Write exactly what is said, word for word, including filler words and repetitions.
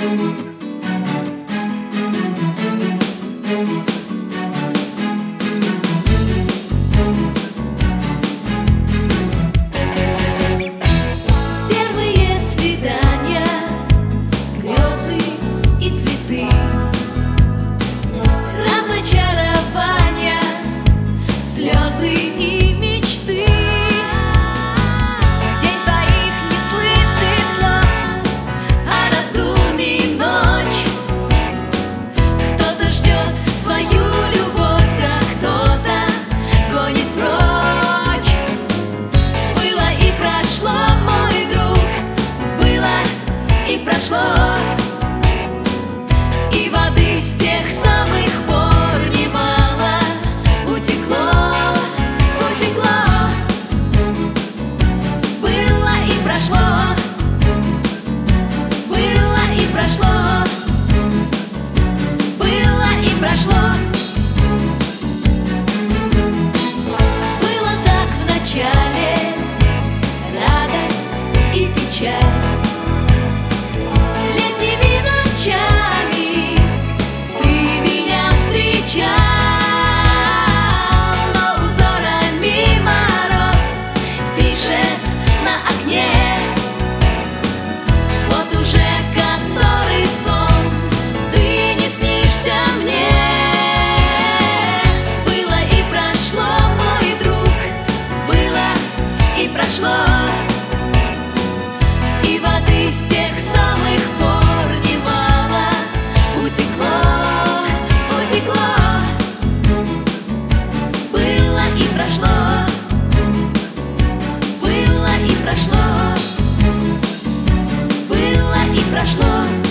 Первые свидания, грезы и цветы, разочарования, слезы и мечты. День твоих не слышит слов, а раздумий ночь. Кто-то ждет свою любовь, а кто-то гонит прочь. Было и прошло, мой друг, было и прошло. И воды с тех самых пор немало утекло, утекло. Было и прошло, было и прошло, было и прошло. Было так в начале, радость и печаль. Летними ночами ты меня встречал, но узорами мороз пишет на окне. Вот уже который сон, ты не снишься мне. Было и прошло, мой друг, было и прошло. И воды с тех самых пор немало утекло, утекло. Было и прошло, было и прошло, было и прошло.